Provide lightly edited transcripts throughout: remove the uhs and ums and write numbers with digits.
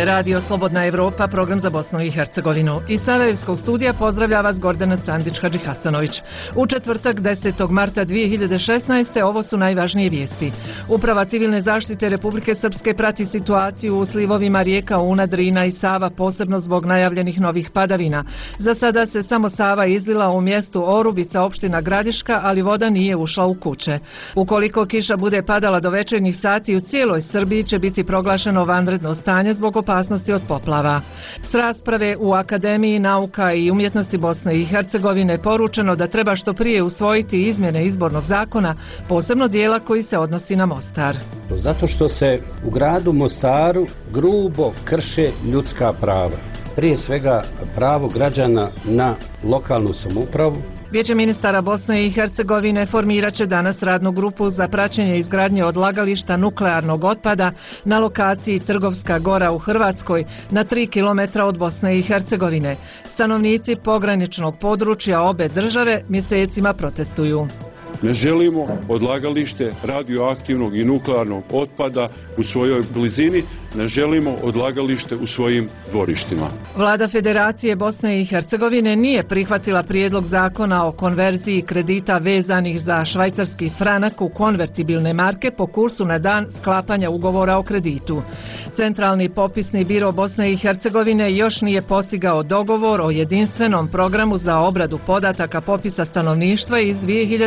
je Radio Slobodna Evropa, program za Bosnu i Hercegovinu. Iz Sarajevskog studija pozdravlja vas Gordana Candić-Hadžihasanović. U četvrtak 10. marta 2016. ovo su najvažnije vijesti. Uprava civilne zaštite Republike Srpske prati situaciju u slivovima rijeka Una, Drina i Sava, posebno zbog najavljenih novih padavina. Za sada se samo Sava izlila u mjestu Orubica, opština Gradiška, ali voda nije ušla u kuće. Ukoliko kiša bude padala do večernjih sati, u cijeloj Srbiji će biti proglašeno vanredno stanje zbog opasnosti od poplava. S rasprave u Akademiji nauka i umjetnosti Bosne i Hercegovine poručeno da treba što prije usvojiti izmjene izbornog zakona, posebno dijela koji se odnosi na Mostar. Zato što se u gradu Mostaru grubo krše ljudska prava. Prije svega pravo građana na lokalnu samoupravu. Vijeće ministara Bosne i Hercegovine formirat će danas radnu grupu za praćenje izgradnje odlagališta nuklearnog otpada na lokaciji Trgovska Gora u Hrvatskoj na 3 km od Bosne i Hercegovine. Stanovnici pograničnog područja obe države mjesecima protestuju. Ne želimo odlagalište radioaktivnog i nuklearnog otpada u svojoj blizini, ne želimo odlagalište u svojim dvorištima. Vlada Federacije Bosne i Hercegovine nije prihvatila prijedlog zakona o konverziji kredita vezanih za švajcarski franak u konvertibilne marke po kursu na dan sklapanja ugovora o kreditu. Centralni popisni biro Bosne i Hercegovine još nije postigao dogovor o jedinstvenom programu za obradu podataka popisa stanovništva iz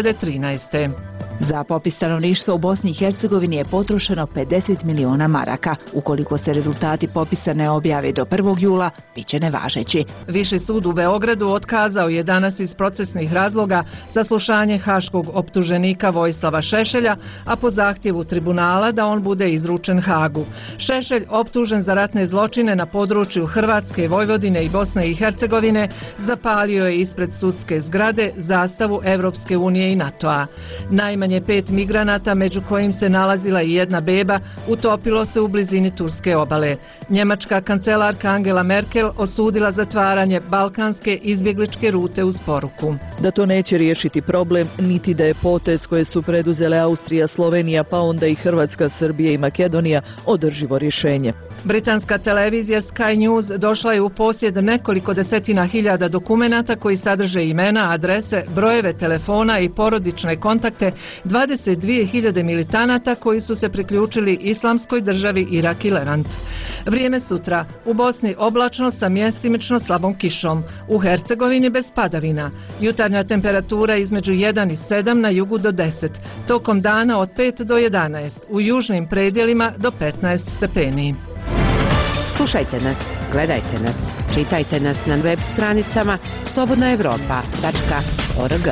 2013. Za popis stanovništva u Bosni i Hercegovini je potrošeno 50 miliona maraka. Ukoliko se rezultati popisa ne objave do 1. jula, bit će nevažeći. Viši sud u Beogradu otkazao je danas iz procesnih razloga saslušanje haškog optuženika Vojislava Šešelja, a po zahtjevu tribunala da on bude izručen Hagu. Šešelj, optužen za ratne zločine na području Hrvatske, Vojvodine i Bosne i Hercegovine, zapalio je ispred sudske zgrade zastavu Evropske unije i NATO-a. Najmanje 5 migranata, među kojim se nalazila i jedna beba, utopilo se u blizini turske obale. Njemačka kancelarka Angela Merkel osudila zatvaranje balkanske izbjegličke rute uz poruku da to neće riješiti problem, niti da je potez koje su preduzele Austrija, Slovenija, pa onda i Hrvatska, Srbija i Makedonija održivo rješenje. Britanska televizija Sky News došla je u posjed nekoliko desetina hiljada dokumenata koji sadrže imena, adrese, brojeve telefona i porodične kontakte 22.000 militanata koji su se priključili Islamskoj državi Irak i Levant. Vrijeme sutra. U Bosni oblačno sa mjestimično slabom kišom. U Hercegovini bez padavina. Jutarnja temperatura između 1 i 7, na jugu do 10. Tokom dana od 5 do 11. U južnim predjelima do 15 stepeni. Slušajte nas, gledajte nas, čitajte nas na web stranicama slobodnaevropa.org.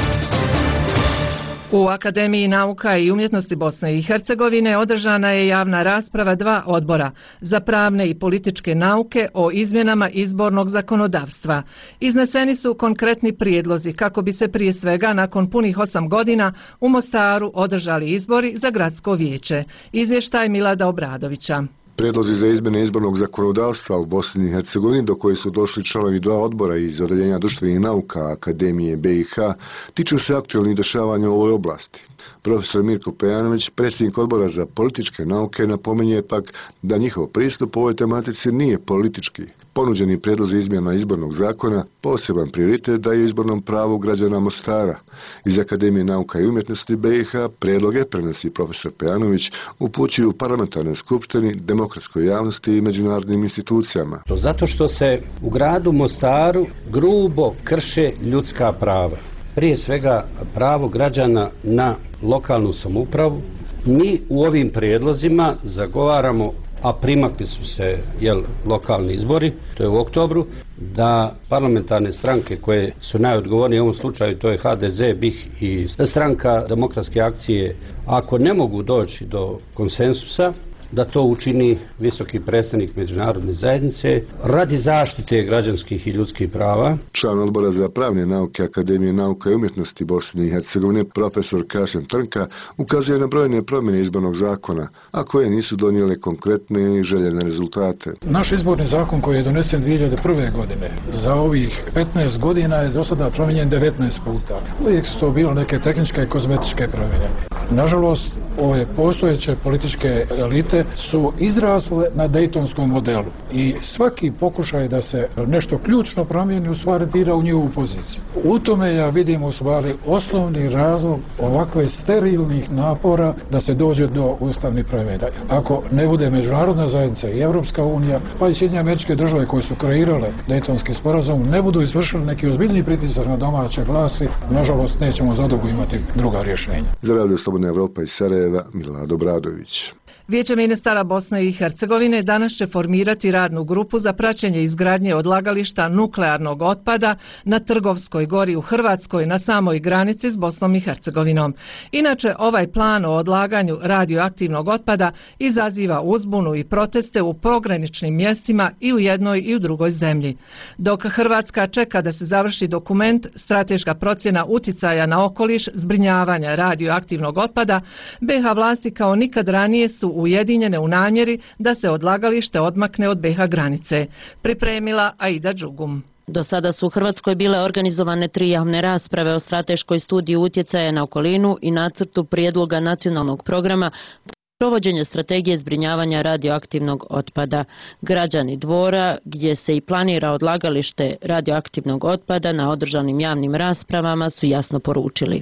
U Akademiji nauka i umjetnosti Bosne i Hercegovine održana je javna rasprava 2 odbora za pravne i političke nauke o izmjenama izbornog zakonodavstva. Izneseni su konkretni prijedlozi kako bi se prije svega nakon punih 8 godina u Mostaru održali izbori za gradsko vijeće. Izvještaj Milada Obradovića. Prijedlozi za izmjene izbornog zakonodavstva u Bosni i Hercegovini, do koje su došli članovi 2 odbora iz Odeljenja društvenih nauka Akademije BiH, tiču se aktualnih dešavanja u ovoj oblasti. Profesor Mirko Pejanović, predsjednik odbora za političke nauke, napominje pak da njihov pristup ovoj tematici nije politički. Ponuđeni prijedlozi izmjena izbornog zakona poseban prioritet daje izbornom pravu građana Mostara. Iz Akademije nauka i umjetnosti BiH prijedloge, prenosi profesor Pejanović, upućuju u parlamentarnoj skupštini, demokratskoj javnosti i međunarodnim institucijama. Zato što se u gradu Mostaru grubo krše ljudska prava. Prije svega pravo građana na lokalnu samoupravu. Mi u ovim prijedlozima zagovaramo, a primakli su se lokalni izbori, to je u oktobru, da parlamentarne stranke koje su najodgovornije u ovom slučaju, to je HDZ, BiH i stranka Demokratske akcije, ako ne mogu doći do konsensusa, da to učini visoki predstavnik međunarodne zajednice radi zaštite građanskih i ljudskih prava. Član odbora za pravne nauke Akademije nauka i umjetnosti Bosne i Hercegovine, profesor Kašem Trnka, ukazuje na brojne promjene izbornog zakona, a koje nisu donijele konkretne i željene rezultate. Naš izborni zakon koji je donesen 2001. godine, za ovih 15 godina je do sada promijenjen 19 puta. Uvijek su to bilo neke tehničke i kozmetičke promjene. Nažalost, ove postojeće političke elite zemlje su izrasle na dejtonskom modelu i svaki pokušaj da se nešto ključno promijeni u stvari dira u njihovu poziciju. U tome ja vidim u stvari osnovni razlog ovakve sterilnih napora da se dođe do ustavnih promjena. Ako ne bude međunarodna zajednica i Europska unija, pa i Sjedinjene Američke Države koje su kreirale dejtonski sporazum, ne budu izvršili neki ozbiljni pritisak na domaće vlasti, nažalost nećemo zadugo imati druga rješenja. Za Radio Slobodna Evropa iz Sarajeva, Milado Bradović. Vijeće ministara Bosne i Hercegovine danas će formirati radnu grupu za praćenje izgradnje odlagališta nuklearnog otpada na Trgovskoj gori u Hrvatskoj na samoj granici s Bosnom i Hercegovinom. Inače, ovaj plan o odlaganju radioaktivnog otpada izaziva uzbunu i proteste u pograničnim mjestima i u jednoj i u drugoj zemlji. Dok Hrvatska čeka da se završi dokument Strateška procjena uticaja na okoliš zbrinjavanja radioaktivnog otpada, BiH vlasti kao nikad ranije su ujedinjene u namjeri da se odlagalište odmakne od BiH granice. Pripremila Aida Đugum. Do sada su u Hrvatskoj bile organizovane 3 javne rasprave o strateškoj studiji utjecaja na okolinu i nacrtu prijedloga nacionalnog programa provođenja strategije zbrinjavanja radioaktivnog otpada. Građani Dvora, gdje se i planira odlagalište radioaktivnog otpada, na održanim javnim raspravama su jasno poručili.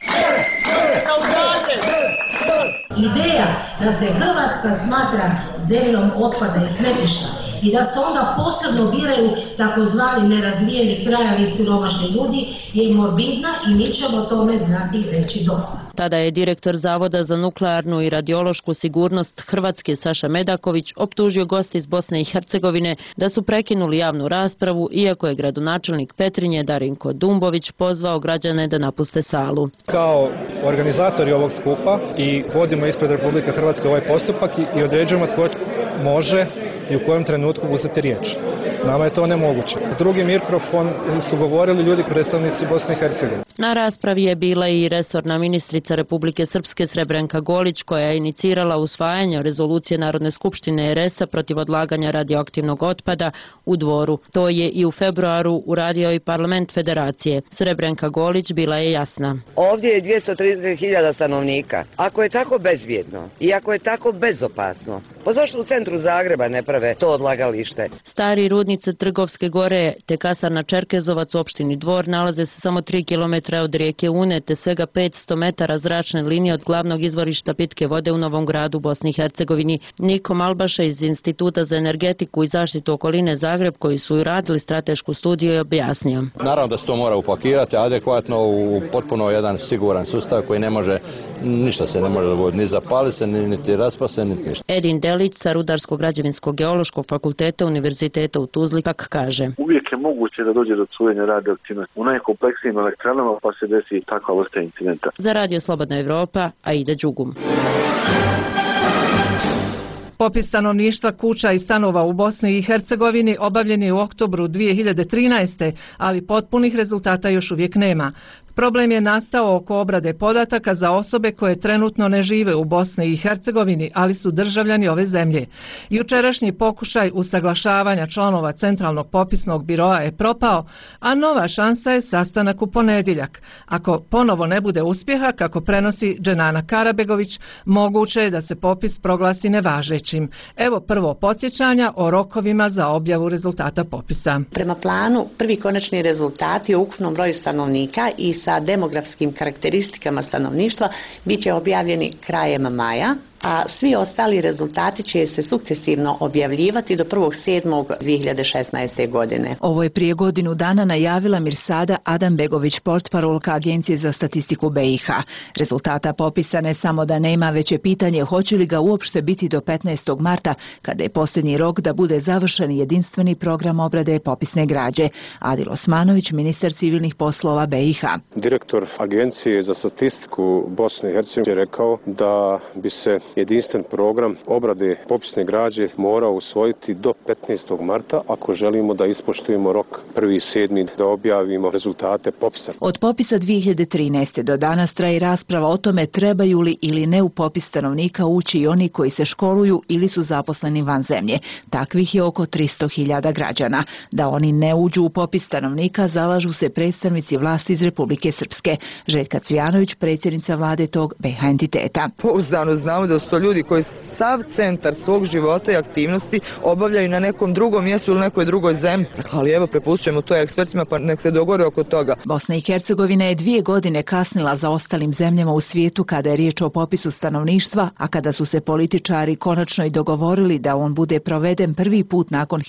Ideja da se Hrvatska smatra zemljom otpada i smetlišta i da se onda posebno biraju takozvani nerazvijeni krajevi i siromašni ljudi je morbidna i mi ćemo tome znati reći dosta. Tada je direktor Zavoda za nuklearnu i radiološku sigurnost Hrvatske Saša Medaković optužio goste iz Bosne i Hercegovine da su prekinuli javnu raspravu, iako je gradonačelnik Petrinje Darinko Dumbović pozvao građane da napuste salu. Kao organizatori ovog skupa i vodimo ispred Republike Hrvatske ovaj postupak i određujemo tko može i u kojem trenutku uzeti riječ. Nama je to nemoguće. Drugi mikrofon su govorili ljudi predstavnici Bosne i Hercegovine. Na raspravi je bila i resorna ministrica Republike Srpske Srebrenka Golić, koja je inicirala usvajanje rezolucije Narodne skupštine RS-a protiv odlaganja radioaktivnog otpada u Dvoru. To je i u februaru uradio i parlament federacije. Srebrenka Golić bila je jasna. Ovdje je 230.000 stanovnika. Ako je tako bezbjedno i ako je tako bezopasno, pa zašto u centru Zagreba ne prave to odlagalište? Stari rudnice Trgovske gore te kasarna Čerkezovac u opštini Dvor nalaze se samo 3 km od rijeke Une te svega 500 metara zračne linije od glavnog izvorišta pitke vode u Novom Gradu u Bosni i Hercegovini. Niko Malbaša iz Instituta za energetiku i zaštitu okoline Zagreb, koji su radili stratešku studiju, je objasnio. Naravno da se to mora upakirati adekvatno u potpuno jedan siguran sustav koji ne može, ništa se ne može dogoditi, ni zapali se, niti raspa se, niti ništa. Edin Delić sa Rudarsko-građevinskog geološkog fakulteta Univerziteta u Tuzli pak kaže. Uvijek je moguće da dođe do curenja radioaktivnosti u najkompleksnijim elektranama, pa se desi takva vrsta incidenta. Za Radio Slobodna Evropa, Aida Đugum. Popis stanovništva, kuća i stanova u Bosni i Hercegovini obavljen je u oktobru 2013. ali potpunih rezultata još uvijek nema. Problem je nastao oko obrade podataka za osobe koje trenutno ne žive u Bosni i Hercegovini, ali su državljani ove zemlje. Jučerašnji pokušaj usaglašavanja članova Centralnog popisnog biroa je propao, a nova šansa je sastanak u ponedjeljak. Ako ponovo ne bude uspjeha, kako prenosi Dženana Karabegović, moguće je da se popis proglasi nevažećim. Evo prvo podsjećanja o rokovima za objavu rezultata popisa. Prema planu, prvi konačni rezultati o ukupnom broju stanovnika i sa demografskim karakteristikama stanovništva bit će objavljeni krajem maja, a svi ostali rezultati će se sukcesivno objavljivati do 1.7.2016. godine. Ovo je prije godinu dana najavila Mirsada Adambegović, portparolka Agencije za statistiku BiH. Rezultata popisa ne samo da nema, već je pitanje hoće li ga uopšte biti do 15. marta, kada je posljednji rok da bude završen jedinstveni program obrade popisne građe. Adil Osmanović, ministar civilnih poslova BiH. Direktor Agencije za statistiku Bosne i Hercegovine je rekao da bi se jedinstven program obrade popisne građe mora usvojiti do 15. marta ako želimo da ispoštujemo rok 1.7. da objavimo rezultate popisa. Od popisa 2013. do danas traje rasprava o tome trebaju li ili ne u popis stanovnika ući i oni koji se školuju ili su zaposleni van zemlje. Takvih je oko 300.000 građana. Da oni ne uđu u popis stanovnika zalažu se predstavnici vlasti iz Republike Srpske. Željka Cvijanović, predsjednica vlade tog BiH entiteta. Pouzdano znamo da su to ljudi koji sav centar svog života i aktivnosti obavljaju na nekom drugom mjestu ili nekoj drugoj zemlji. Ali evo, prepustujemo to ekspertima pa nek se dogovore oko toga. Bosna i Hercegovina je 2 godine kasnila za ostalim zemljama u svijetu kada je riječ o popisu stanovništva, a kada su se političari konačno i dogovorili da on bude proveden prvi put nakon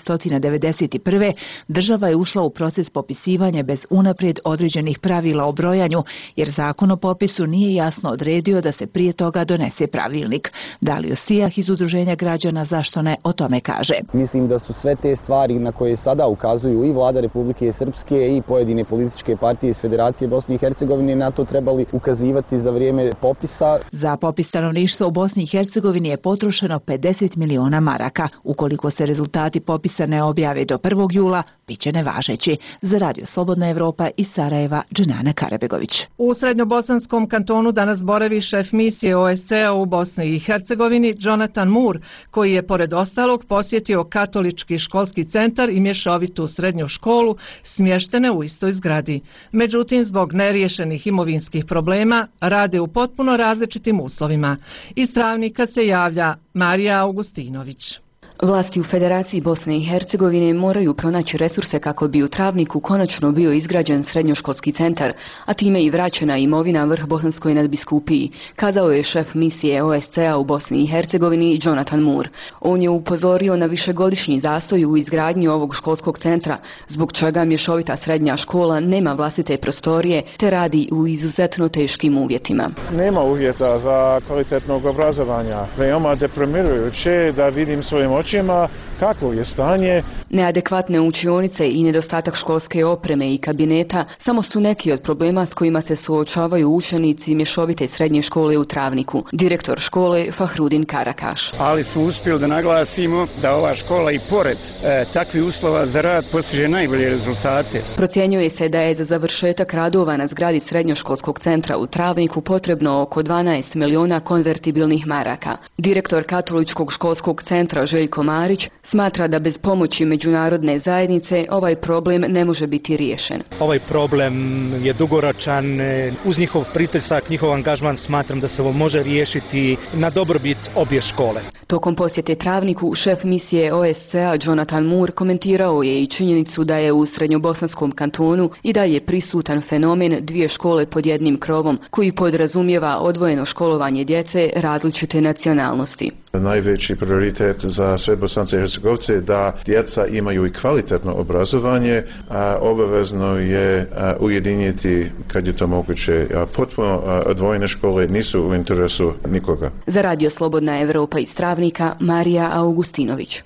1991. država je ušla u proces popisivanja bez unaprijed određenih pravila o brojanju, jer zakon o popisu nije jasno odredio da se prije toga donese pravilnik. Dalio Sijah iz Udruženja građana Zašto ne o tome kaže. Mislim da su sve te stvari na koje sada ukazuju i vlada Republike Srpske i pojedine političke partije iz Federacije Bosne i Hercegovine na to trebali ukazivati za vrijeme popisa. Za popis stanovništva u Bosni i Hercegovini je potrošeno 50 miliona maraka. Ukoliko se rezultati popisa ne objave do 1. jula, bit će nevažeći. Za Radio Slobodna Evropa iz Sarajeva, Dženana Karabegović. U srednjobosanskom kantonu danas boravi šef misije OSCE-a u Bosni i Hercegovini Jonathan Moore, koji je pored ostalog posjetio katolički školski centar i mješovitu srednju školu smještene u istoj zgradi. Međutim, zbog neriješenih imovinskih problema rade u potpuno različitim uslovima. Iz Travnika se javlja Marija Augustinović. Vlasti u Federaciji Bosne i Hercegovine moraju pronaći resurse kako bi u Travniku konačno bio izgrađen srednjoškolski centar, a time i vraćena imovina Vrhbosanskoj nadbiskupiji, kazao je šef misije OSCE-a u Bosni i Hercegovini Jonathan Moore. On je upozorio na višegodišnji zastoj u izgradnji ovog školskog centra, zbog čega mješovita srednja škola nema vlastite prostorije te radi u izuzetno teškim uvjetima. Nema uvjeta za kvalitetnog obrazovanja. Veoma deprimirajuće da vidim svojim očima kako je stanje. Neadekvatne učionice i nedostatak školske opreme i kabineta samo su neki od problema s kojima se suočavaju učenici mješovite srednje škole u Travniku. Direktor škole Fahrudin Karakaš. Ali smo uspjeli da naglasimo da ova škola i pored takvih uslova za rad postiže najbolje rezultate. Procjenjuje se da je za završetak radova na zgradi srednjoškolskog centra u Travniku potrebno oko 12 miliona konvertibilnih maraka. Direktor katoličkog školskog centra Željko Marić smatra da bez pomoći međunarodne zajednice ovaj problem ne može biti riješen. Ovaj problem je dugoročan, uz njihov pritisak, njihov angažman smatram da se ovo može riješiti na dobrobit obje škole. Tokom posjete Travniku, šef misije OSCE-a Jonathan Moore komentirao je i činjenicu da je u srednjobosanskom kantonu i dalje prisutan fenomen 2 škole pod jednim krovom, koji podrazumijeva odvojeno školovanje djece različite nacionalnosti. Najveći prioritet za sve Bosance i Hercegovce je da djeca imaju i kvalitetno obrazovanje, a obavezno je ujediniti kad je to moguće. Potpuno odvojene škole nisu u interesu nikoga. Za Radio Slobodna Evropa iz Travnika, Marija Augustinović.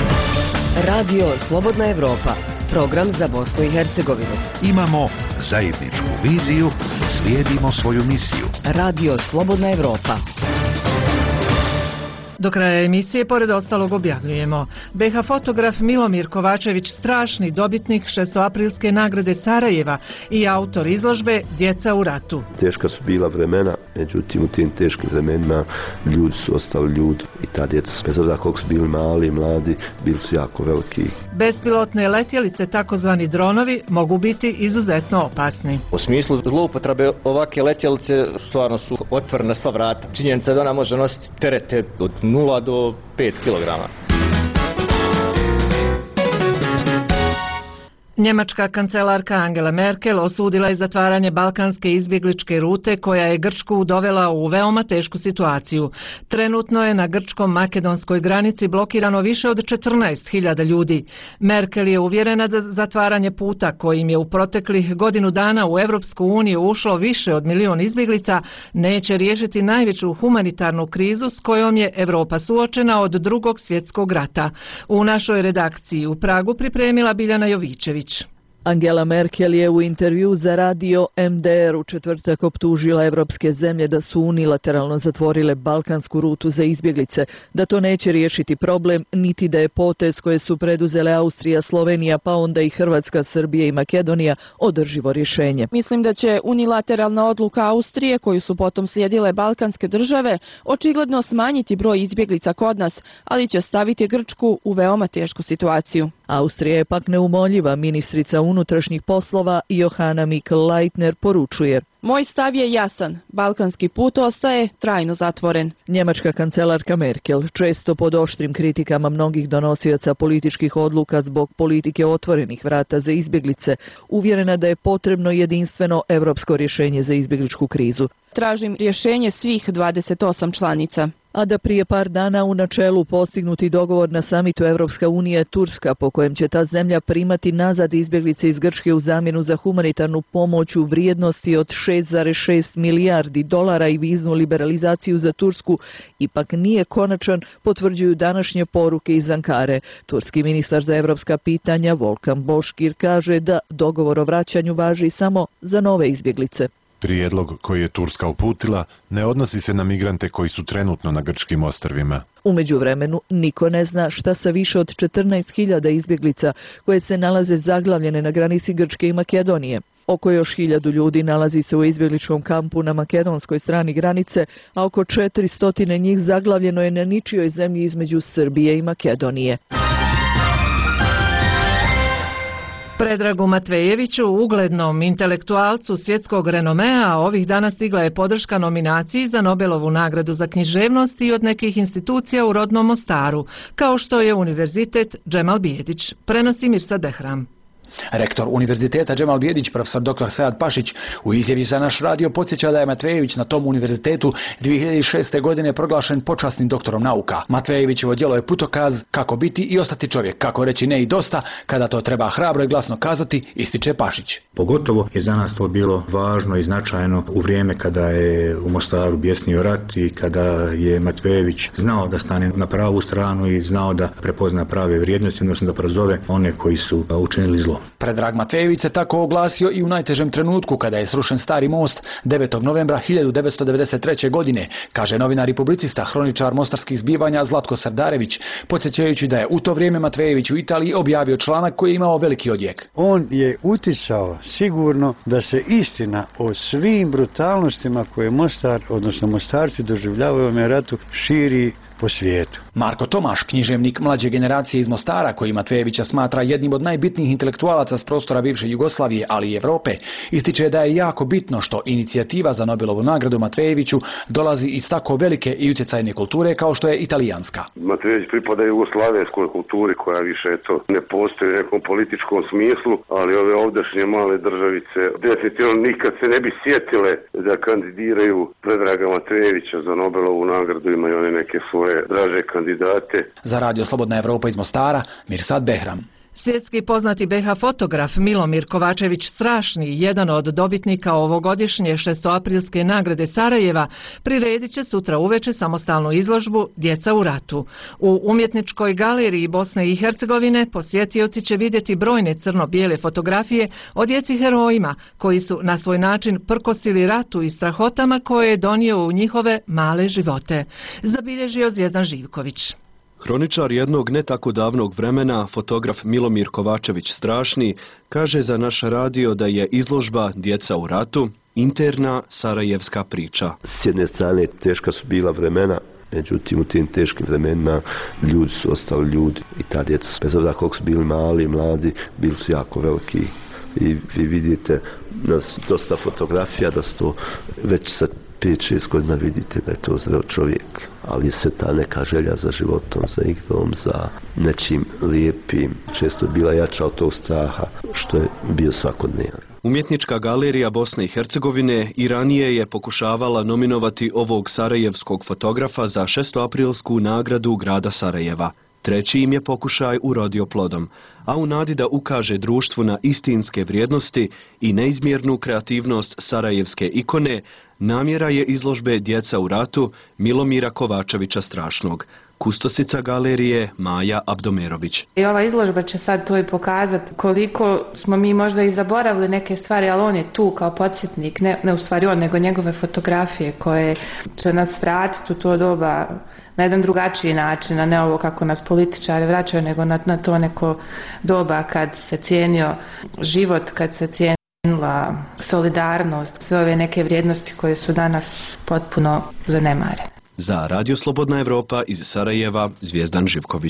Radio Slobodna Evropa, program za Bosnu i Hercegovinu. Imamo zajedničku viziju, slijedimo svoju misiju. Radio Slobodna Evropa. Do kraja emisije, pored ostalog, objavljujemo: BiH fotograf Milomir Kovačević, strašni dobitnik 6. nagrade Sarajeva i autor izložbe Djeca u ratu. Teška su bila vremena, međutim u tim teškim vremenima ljudi su ostali ljudi i ta djeca, bez obzira koliko su bili mali i mladi, bili su jako veliki. Bespilotne letjelice, takozvani dronovi, mogu biti izuzetno opasni. U smislu zloupotrebe ovakve letjelice stvarno su otvorena sva vrata. Činjenica je da ona može nositi terete od 0 do 5 kilograma. Njemačka kancelarka Angela Merkel osudila je zatvaranje balkanske izbjegličke rute koja je Grčku dovela u veoma tešku situaciju. Trenutno je na grčko-makedonskoj granici blokirano više od 14.000 ljudi. Merkel je uvjerena da zatvaranje puta kojim je u proteklih godinu dana u Europsku uniju ušlo više od 1 milion izbjeglica neće riješiti najveću humanitarnu krizu s kojom je Europa suočena od Drugog svjetskog rata. U našoj redakciji u Pragu pripremila Biljana Jovićević. Angela Merkel je u intervju za radio MDR u četvrtak optužila evropske zemlje da su unilateralno zatvorile balkansku rutu za izbjeglice, da to neće riješiti problem, niti da je potez koje su preduzele Austrija, Slovenija, pa onda i Hrvatska, Srbija i Makedonija održivo rješenje. Mislim da će unilateralna odluka Austrije, koju su potom slijedile balkanske države, očigledno smanjiti broj izbjeglica kod nas, ali će staviti Grčku u veoma tešku situaciju. Austrija je pak neumoljiva. Ministrica unutrašnjih poslova Johanna Mikl-Leitner poručuje: Moj stav je jasan. Balkanski put ostaje trajno zatvoren. Njemačka kancelarka Merkel, često pod oštrim kritikama mnogih donosioca političkih odluka zbog politike otvorenih vrata za izbjeglice, uvjerena da je potrebno jedinstveno europsko rješenje za izbjegličku krizu. Tražim rješenje svih 28 članica. A da prije par dana u načelu postignuti dogovor na samitu Europska unija Turska, po kojem će ta zemlja primati nazad izbjeglice iz Grčke u zamjenu za humanitarnu pomoć u vrijednosti od 6,6 milijardi dolara i viznu liberalizaciju za Tursku, ipak nije konačan, potvrđuju današnje poruke iz Ankare. Turski ministar za europska pitanja Volkan Boškir kaže da dogovor o vraćanju važi samo za nove izbjeglice. Prijedlog koji je Turska uputila ne odnosi se na migrante koji su trenutno na grčkim ostrvima. U međuvremenu niko ne zna šta sa više od 14.000 izbjeglica koje se nalaze zaglavljene na granici Grčke i Makedonije. Oko još 1000 ljudi nalazi se u izbjegličkom kampu na makedonskoj strani granice, a oko 400 njih zaglavljeno je na ničijoj zemlji između Srbije i Makedonije. Predragu Matvejeviću, uglednom intelektualcu svjetskog renomea, ovih dana stigla je podrška nominaciji za Nobelovu nagradu za književnost i od nekih institucija u rodnom Mostaru, kao što je Univerzitet Džemal Bijedić. Prenosi Mirsad Behram. Rektor Univerziteta Džemal Bijedić, profesor dr. Sead Pašić, u izjavi za naš radio podsjeća da je Matvejević na tom univerzitetu 2006. godine proglašen počasnim doktorom nauka. Matvejevićevo djelo je putokaz kako biti i ostati čovjek, kako reći ne i dosta, kada to treba hrabro i glasno kazati, ističe Pašić. Pogotovo je za nas to bilo važno i značajno u vrijeme kada je u Mostaru bjesnio rat i kada je Matvejević znao da stane na pravu stranu i znao da prepozna prave vrijednosti, odnosno da prozove one koji su učinili zlo. Predrag Matvejević se tako oglasio i u najtežem trenutku kada je srušen Stari most 9. novembra 1993. godine, kaže novinar i publicista, hroničar mostarskih zbivanja Zlatko Srdarević, podsjećajući da je u to vrijeme Matvejević u Italiji objavio članak koji je imao veliki odjek. On je uticao sigurno da se istina o svim brutalnostima koje Mostar, odnosno Mostarci doživljavaju u ovom ratu, širi po svijetu. Marko Tomaš, književnik mlađe generacije iz Mostara, koji Matvejevića smatra jednim od najbitnijih intelektualaca s prostora bivše Jugoslavije, ali i Europe, ističe da je jako bitno što inicijativa za Nobelovu nagradu Matvejeviću dolazi iz tako velike i utjecajne kulture kao što je italijanska. Matvejević pripada jugoslavenskoj kulturi koja više ne postoji u nekom političkom smislu, ali ove ovdašnje male državice definitivno nikad se ne bi sjetile da kandidiraju Predraga Matvejevića za Nobelovu nagradu, imaju one neke svoje draže kandidate. Za radio Slobodna Evropa iz Mostara, Mirsad Behram. Svjetski poznati BH fotograf Milomir Kovačević Strašni, jedan od dobitnika ovogodišnje 6. nagrade Sarajeva, priredit će sutra uveče samostalnu izložbu Djeca u ratu. U umjetničkoj galeriji Bosne i Hercegovine posjetioci će vidjeti brojne crno-bijele fotografije o djeci herojima koji su na svoj način prkosili ratu i strahotama koje je donio u njihove male živote. Zabilježio Zvijezdan Živković. Hroničar jednog ne tako davnog vremena, fotograf Milomir Kovačević Strašni, kaže za naš radio da je izložba Djeca u ratu interna sarajevska priča. S jedne strane teška su bila vremena, međutim u tim teškim vremenima ljudi su ostali ljudi i ta djeca, bez obzira koliko su bili mali i mladi, bili su jako veliki. I vi vidite na dosta fotografija da su to već sa 5-6 godina vidite da je to zreo čovjek, ali je sve ta neka želja za životom, za igrom, za nečim lijepim, često je bila jača od tog straha što je bio svakodnevan. Umjetnička galerija Bosne i Hercegovine i ranije je pokušavala nominovati ovog sarajevskog fotografa za 6. nagradu grada Sarajeva. Treći im je pokušaj urodio plodom, a u nadi da ukaže društvu na istinske vrijednosti i neizmjernu kreativnost sarajevske ikone, namjera je izložbe Djeca u ratu Milomira Kovačevića Strašnog. Kustosica galerije Maja Abdomerović. I ova izložba će sad to i pokazati koliko smo mi možda i zaboravili neke stvari, ali on je tu kao podsjetnik, ne u stvari on, nego njegove fotografije koje će nas vratiti u to doba na jedan drugačiji način, a ne ovo kako nas političari vraćaju, nego na to neko doba kad se cijenio život, kad se cijenila solidarnost, sve ove neke vrijednosti koje su danas potpuno zanemarene. Za Radio Slobodna Evropa iz Sarajeva, Zvijezdan Živković.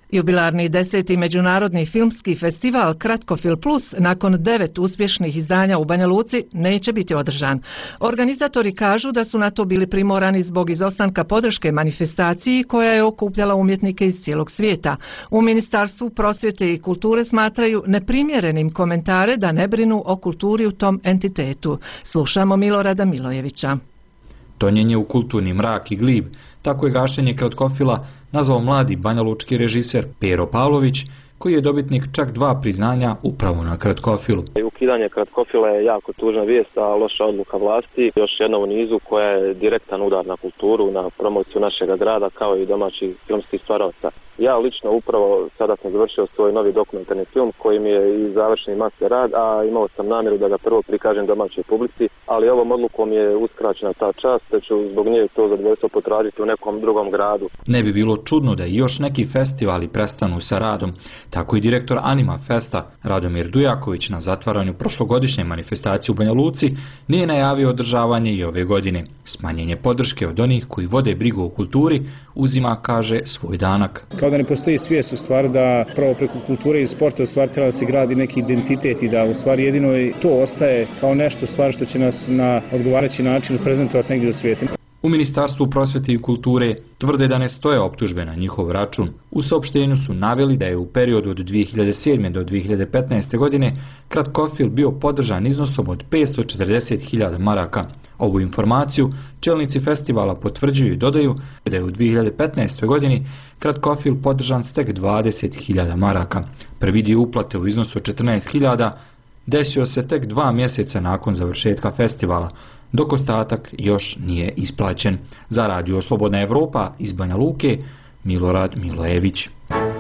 Jubilarni 10. međunarodni filmski festival Kratkofil Plus nakon 9 uspješnih izdanja u Banja Luci neće biti održan. Organizatori kažu da su na to bili primorani zbog izostanka podrške manifestaciji koja je okupljala umjetnike iz cijelog svijeta. U Ministarstvu prosvjete i kulture smatraju neprimjerenim komentare da ne brinu o kulturi u tom entitetu. Slušamo Milorada Milojevića. Tonjenje u kulturni mrak i glib, tako je gašenje Kratkofila nazvao mladi banjalučki režiser Pero Pavlović, koji je dobitnik čak 2 priznanja upravo na Kratkofilu. Ukidanje Kratkofila je jako tužna vijest, a loša odluka vlasti. Još jedna u nizu koja je direktan udar na kulturu, na promociju našega grada kao i domaćih filmskih stvaraoca. Ja lično upravo sada sam završio svoj novi dokumentarni film koji mi je i završeni master rad, a imao sam namjeru da ga prvo prikažem domaćoj publici, ali ovom odlukom je uskraćena ta čast, te ću zbog nje to zadovoljstvo potražiti u nekom drugom gradu. Ne bi bilo čudno da i još neki festivali prestanu sa radom. Tako i direktor Anima Festa Radomir Dujaković na zatvaranju prošlogodišnje manifestacije u Banja Luci nije najavio održavanje i ove godine. Smanjenje podrške od onih koji vode brigu o kulturi uzima, kaže, svoj danak. Kao da ne postoji svijest u stvari da pravo preko kulture i sporta u stvari treba da se gradi neki identitet i da u stvari jedino to ostaje kao nešto stvari što će nas na odgovarajući način prezentovati negdje u svijetu. U Ministarstvu prosvjete i kulture tvrde da ne stoje optužbe na njihov račun. U saopštenju su naveli da je u periodu od 2007. do 2015. godine Kratkofil bio podržan iznosom od 540.000 maraka. Ovu informaciju čelnici festivala potvrđuju i dodaju da je u 2015. godini Kratkofil podržan s tek 20.000 maraka. Prvi dio uplate u iznosu 14.000 desio se tek 2 mjeseca nakon završetka festivala, dok ostatak još nije isplaćen. Za Radio Slobodna Evropa iz Banja Luke, Milorad Milojević.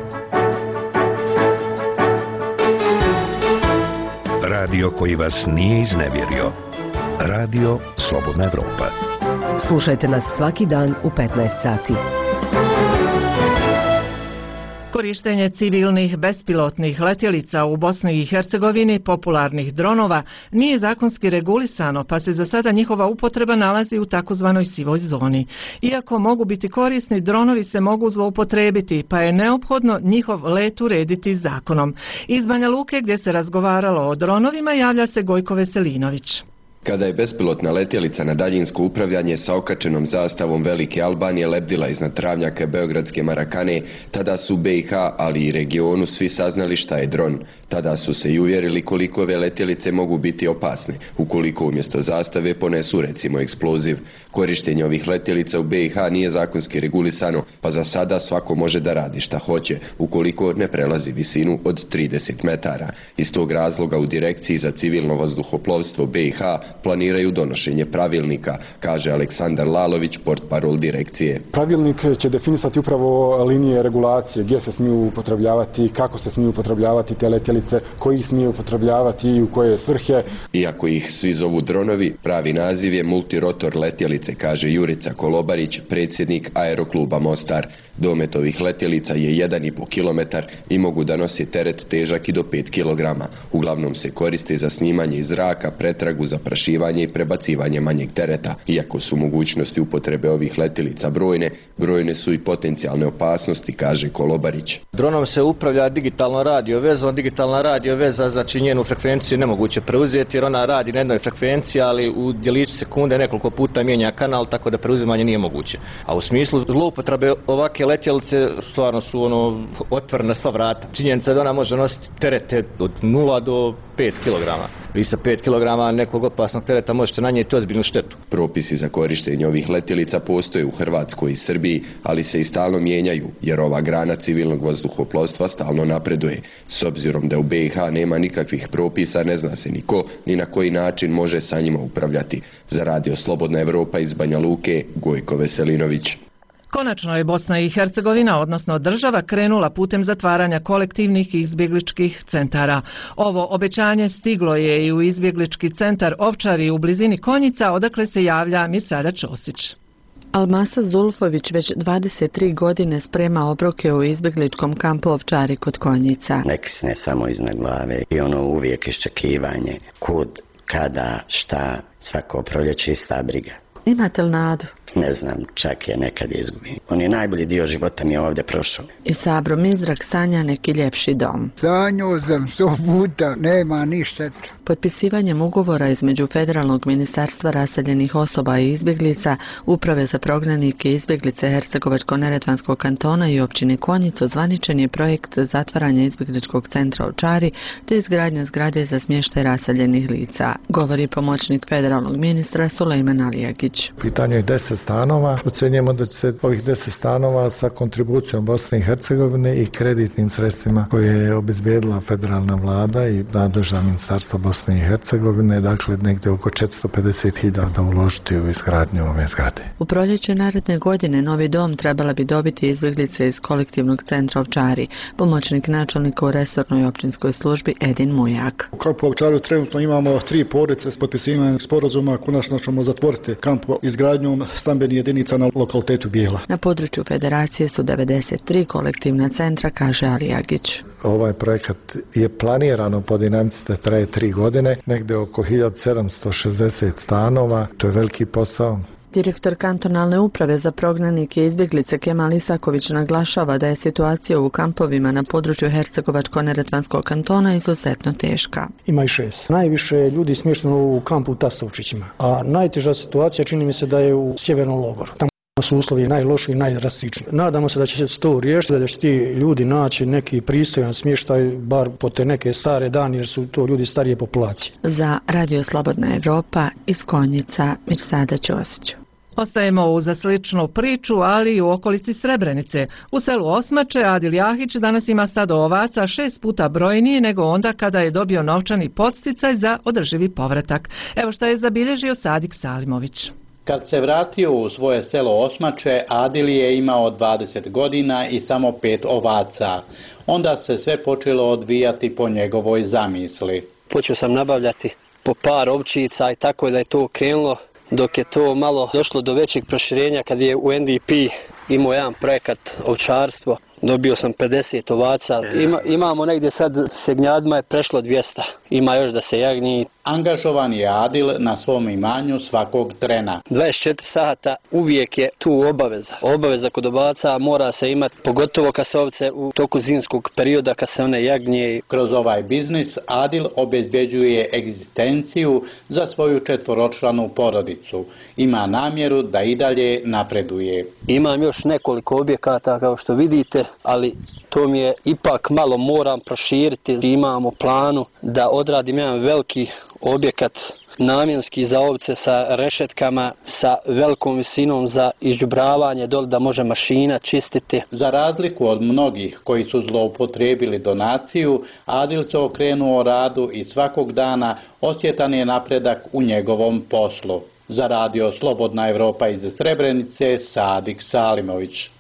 Radio koji vas nije iznevjerio. Radio Slobodna Evropa. Slušajte nas svaki dan u 15 sati. Korištenje civilnih bespilotnih letjelica u Bosni i Hercegovini, popularnih dronova, nije zakonski regulisano, pa se za sada njihova upotreba nalazi u takozvanoj sivoj zoni. Iako mogu biti korisni, dronovi se mogu zloupotrebiti, pa je neophodno njihov let urediti zakonom. Iz Banja Luke, gdje se razgovaralo o dronovima, javlja se Gojko Veselinović. Kada je bespilotna letjelica na daljinsko upravljanje sa okačenom zastavom Velike Albanije lebdila iznad travnjaka beogradske Marakane, tada su BiH, ali i regionu svi saznali šta je dron. Tada su se i uvjerili koliko ove letjelice mogu biti opasne, ukoliko umjesto zastave ponesu recimo eksploziv. Korištenje ovih letjelica u BiH nije zakonski regulisano, pa za sada svako može da radi šta hoće, ukoliko ne prelazi visinu od 30 metara. Iz tog razloga u Direkciji za civilno vazduhoplovstvo BiH planiraju donošenje pravilnika, kaže Aleksandar Lalović, portparol direkcije. Pravilnik će definisati upravo linije regulacije, gdje se smiju upotrebljavati, kako se smiju upotrebljavati te letjelice, koji ih smiju upotrebljavati i u koje svrhe. Iako ih svi zovu dronovi, pravi naziv je multirotor letjelice, kaže Jurica Kolobarić, predsjednik Aerokluba Mostar. Domet ovih letjelica je 1,5 km i mogu da nose teret težak i do 5 kg. Uglavnom se koriste za snimanje iz zraka, pretragu, zaprašivanje i prebacivanje manjeg tereta. Iako su mogućnosti upotrebe ovih letjelica brojne su i potencijalne opasnosti, kaže Kolobarić. Dronom se upravlja digitalno radio vezom. Digitalna radio veza, znači njenu frekvenciju nemoguće preuzeti jer ona radi na jednoj frekvenciji, ali u djeliću sekunde nekoliko puta mijenja kanal, tako da preuzimanje nije moguće. A u smislu zloupotrebe ovake letjelice stvarno su otvorena sva vrata. Činjenica je da ona može nositi terete od 0 do 5 kg. Vi sa 5 kg nekog opasnog tereta možete nanijeti ozbiljnu štetu. Propisi za korištenje ovih letjelica postoje u Hrvatskoj i Srbiji, ali se i stalno mijenjaju, jer ova grana civilnog vazduhoplovstva stalno napreduje. S obzirom da u BiH nema nikakvih propisa, ne zna se ni ko, ni na koji način može sa njima upravljati. Za Radio Slobodna Evropa iz Banja Luke, Gojko Veselinović. Konačno je Bosna i Hercegovina, odnosno država, krenula putem zatvaranja kolektivnih izbjegličkih centara. Ovo obećanje stiglo je i u izbjeglički centar Ovčari u blizini Konjica, odakle se javlja Mirsada Ćosić. Almasa Zulfović već 23 godine sprema obroke u izbjegličkom kampu Ovčari kod Konjica. Ne kisne samo iznad glave i ono uvijek iščekivanje. Kud, kada, šta, svako proljeće ista briga. Imate li nadu? Ne znam, čak je nekad izgubim. On je najbolji dio života mi je ovdje prošao. I Sabro Mizrak sanja neki ljepši dom. Sanjao sam 100 puta, nema ništa. Potpisivanjem ugovora između Federalnog ministarstva raseljenih osoba i izbjeglica, Uprave za prognanike i izbjeglice Hercegovačko-neretvanskog kantona i općine Konjic ozvaničen je projekt zatvaranja izbjegličkog centra u Čari te izgradnja zgrade za smještaj raseljenih lica, govori pomoćnik federalnog ministra Sulejman Alijagić. Pitanje je 10 stanova. Ocjenjujemo da će se ovih 10 stanova sa kontribucijom Bosne i Hercegovine i kreditnim sredstvima koje je obezbijedila federalna vlada i nadležna ministarstva Bosne i Hercegovine, dakle negdje oko 450.000 uložiti u izgradnju ove zgrade. U proljeće naredne godine novi dom trebala bi dobiti izbjeglice iz kolektivnog centra Ovčari, pomoćnik načelnika u resornoj općinskoj službi Edin Mujak. U kampu Ovčaru trenutno imamo 3 porodice s potpisivanjem sporazuma, konačno ćemo zatvoriti kamp izgradnjom stambenih jedinica na lokalitetu Bijela. Na području federacije su 93 kolektivna centra, kaže Alijagić. Ovaj projekat je planirano po dinamici da traje 3 godine, negdje oko 1760 stanova, to je veliki posao. Direktor kantonalne uprave za prognanike i izbjeglice Kemal Isaković naglašava da je situacija u kampovima na području Hercegovačko-neretvanskog kantona izuzetno teška. Ima i 6. Najviše je ljudi smješteno u kampu u Tasovčićima, a najteža situacija čini mi se da je u sjevernom logoru. Tamo su uslovi najlošiji i najdrastičniji. Nadamo se da će se to riješiti, da će ti ljudi naći neki pristojan smještaj, bar po te neke stare dane, jer su to ljudi starije populacije. Za Radio Slobodna Evropa iz Konjica, Mirsada Ćosić. Ostajemo uz sličnu priču, ali i u okolici Srebrenice. U selu Osmače Adil Jahić danas ima stado ovaca 6 puta brojnije nego onda kada je dobio novčani podsticaj za održivi povratak. Evo šta je zabilježio Sadik Salimović. Kad se vratio u svoje selo Osmače, Adil je imao 20 godina i samo 5 ovaca. Onda se sve počelo odvijati po njegovoj zamisli. Počeo sam nabavljati po par ovčica i tako da je to krenulo, dok je to malo došlo do većeg proširenja kad je u NDP imao jedan projekat ovčarstvo. Dobio sam 50 ovaca. Imamo negdje sad segnjadima je prešlo 200. Ima još da se jagnji. Angažovan je Adil na svom imanju svakog trena. 24 sata uvijek je tu obaveza. Obaveza kod ovaca mora se imati, pogotovo kad se ovce u toku zimskog perioda kad se one jagnje. Kroz ovaj biznis Adil obezbeđuje egzistenciju za svoju 4-članu porodicu. Ima namjeru da i dalje napreduje. Imam još nekoliko objekata kao što vidite, ali to mi je ipak malo moram proširiti. Imamo planu da odradim jedan veliki objekat namjenski za ovce sa rešetkama, sa velikom visinom za izđubravanje dole da može mašina čistiti. Za razliku od mnogih koji su zloupotrijebili donaciju, Adil se okrenuo radu i svakog dana osjetan je napredak u njegovom poslu. Za Radio Slobodna Evropa iz Srebrenice, Sadik Salimović.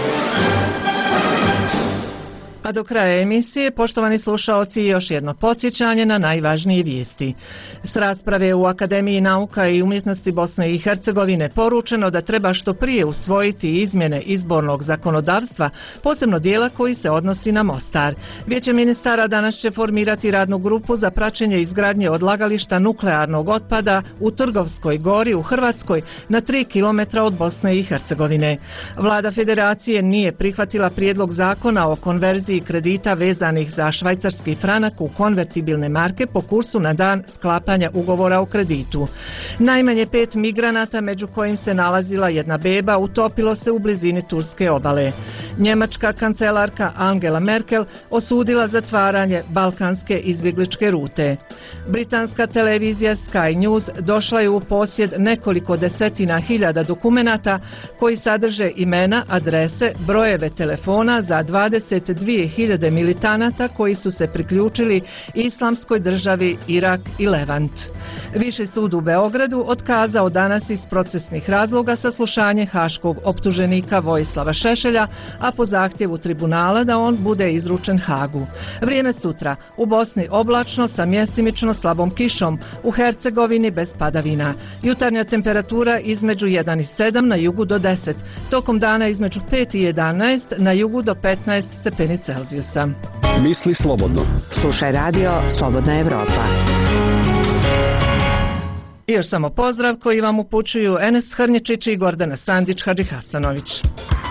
A do kraja emisije, poštovani slušaoci, još jedno podsjećanje na najvažnije vijesti. S rasprave u Akademiji nauka i umjetnosti Bosne i Hercegovine poručeno da treba što prije usvojiti izmjene izbornog zakonodavstva, posebno dijela koji se odnosi na Mostar. Vijeće ministara danas će formirati radnu grupu za praćenje izgradnje odlagališta nuklearnog otpada u Trgovskoj gori u Hrvatskoj na 3 km od Bosne i Hercegovine. Vlada federacije nije prihvatila prijedlog zakona o konverziji kredita vezanih za švajcarski franak u konvertibilne marke po kursu na dan sklapanja ugovora o kreditu. Najmanje 5 migranata, među kojim se nalazila jedna beba, utopilo se u blizini turske obale. Njemačka kancelarka Angela Merkel osudila zatvaranje balkanske izbjegličke rute. Britanska televizija Sky News došla je u posjed nekoliko desetina hiljada dokumenata koji sadrže imena, adrese, brojeve telefona za 22.000 militanata koji su se priključili Islamskoj državi Irak i Levant. Viši sud u Beogradu otkazao danas iz procesnih razloga saslušanje haškog optuženika Vojislava Šešelja, a po zahtjevu tribunala da on bude izručen Hagu. Vrijeme sutra: u Bosni oblačno sa mjestimično slabom kišom, u Hercegovini bez padavina. Jutarnja temperatura između 1 i 7, na jugu do 10. Tokom dana između 5 i 11, na jugu do 15 stepeni Celzijusa. Misli slobodno. Slušaj Radio Slobodna Evropa. I još samo pozdrav koji vam upućuju Enes Hrnječić i Gordana Sandić Hadžihasanović.